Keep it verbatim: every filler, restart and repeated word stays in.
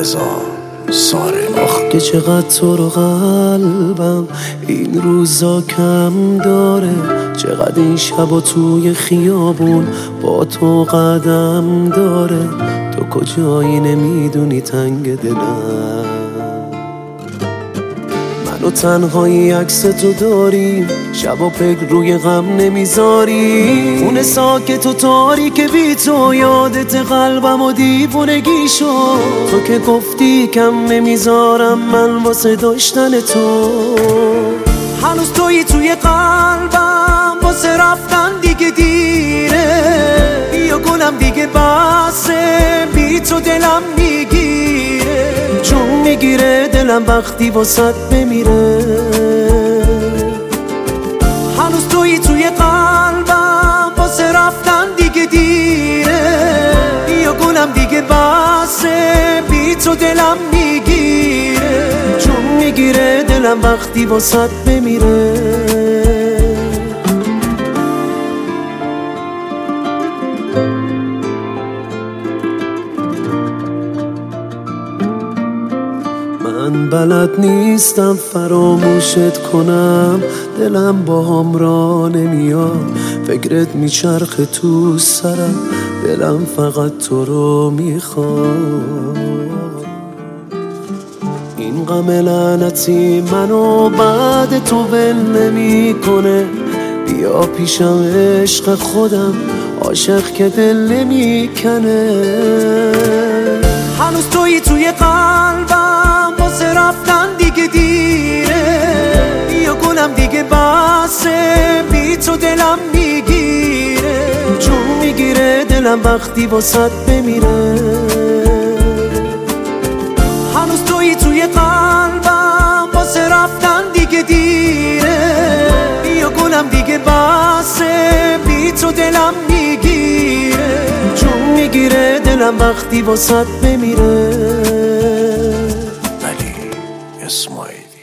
رضا سارمی. آخ که چقدر تو رو قلبم این روزا کم داره، چقدر این شبا توی خیابون با تو قدم داره. تو کجایی نمیدونی تنگ دلم، من و تنهایی عکس تو داریم، شبا پک روی غم نمیذاری. خونه ساکت و تاریک بی تو یادت قلبم و دیوونگی شد. تو که گفتی کم نمیذارم من واسه داشتن تو، هنوز تویی توی قلبم، واسه رفتن دیگه دیره. بیا گلم دیگه بسه، بی تو دلم میگیره، چون میگیره دلم وقتی واسط بمیره. هنوز تویی توی قلبم، واسه رفتن دیگه دیره. بیا گلم دیگه بسه، بی تو دلم میگیره، چون میگیره دلم وقتی واسط بمیره. من بلد نیستم فراموشت کنم، دلم با هم را نمیاد، فکرت میچرخه تو سرم، دلم فقط تو رو میخواد. این غم لعنتی منو بعد تو ول نمیکنه، بیا پیشم عشق خودم، عاشق که دل نمیکنه. هنوز تویی توی قلبم، واسه رفتن دیگه دیره. بیا گلم دیگه بسه، بی تو دلم میگیره، چون میگیره دلم وقتی واسط بمیره. هنوز تویی توی قلبم، واسه رفتن دیگه دیره. بیا گلم دیگه بسه، بی تو دلم میگیره، چون میگیره دلم وقتی واسط بمیره. ولی اسماعیل